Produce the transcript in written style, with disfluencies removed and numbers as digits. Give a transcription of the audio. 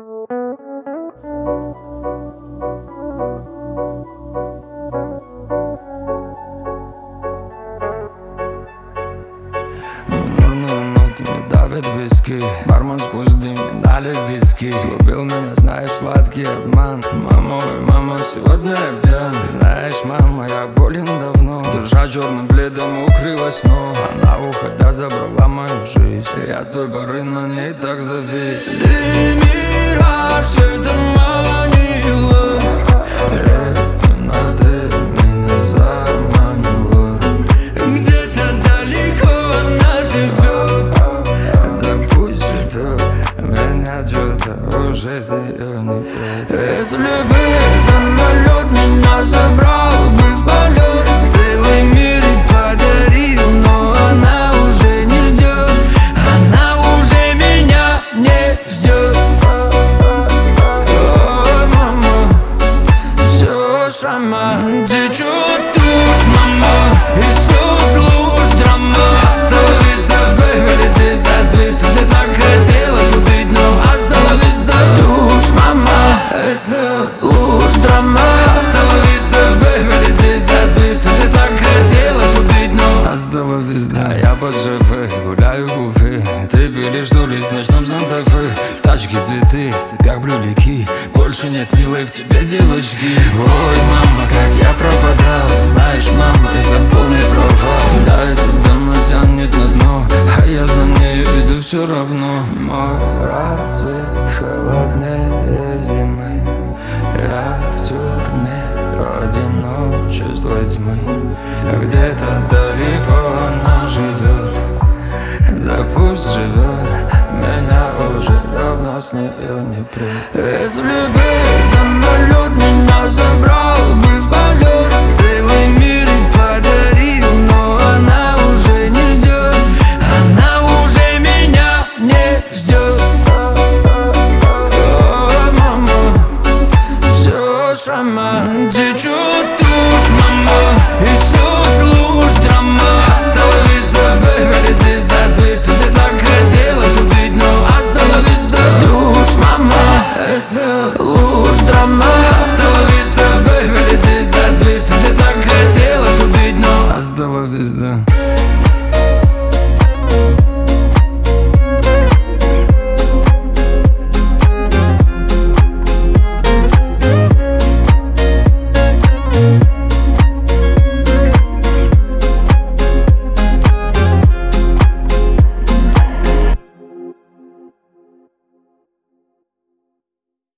Нурную ноту не давит виски, бармен сквозь дым не налит виски. Сгубил меня, знаешь, сладкий обман. Мама, ой, мама, сегодня я пьян. Знаешь, мама, я болен давно. Душа черным пледом укрылась, но она, уходя, забрала мою жизнь. Я с той поры на ней так завис. Ты мираж, все это манило. Ты меня заманила. Где-то далеко она живет. Да пусть живет. Меня что-то уже с нее не прет. Если бы самолет меня забрал бы в полет, целый мир и подарил, но она уже не ждет. Она уже меня не ждет. О, мама, все сама течет тушь, мама, и слез луж драма. Оставалась с тобой, вылети за звезду. Ты так хотела любить, но осталась до душ, мама, и слез луж драма. Оставалась с тобой, вылети за звезду. Ты так хотела любить, но осталась, да. Я по ЖВ гуляю в Уфе. Ты пилишь дури в ночном Санта-Фе. Тачки, цветы, в цепях брюлики. Больше нет милой в тебе девочки. Ой, мама, как я пропадал. Знаешь, мама, это полный провал. Да, это давно тянет на дно, а я за нею иду все равно. Мой рассвет холоднее зимы. Я в тюрьме одиноче злой тьмы. Где-то далеко она живет. Да пусть живет. Меня уже давно с нее не прет. Если бы самолет меня забрал бы в полет, целый мир и подарил, но она уже не ждет. Она уже меня не ждет. О, мама, все сама течет тушь, мама, и слез луж драма. Оставалась с тобой, вылети за звезду. Ты так хотела любить, но осталась до душ, мама, и слез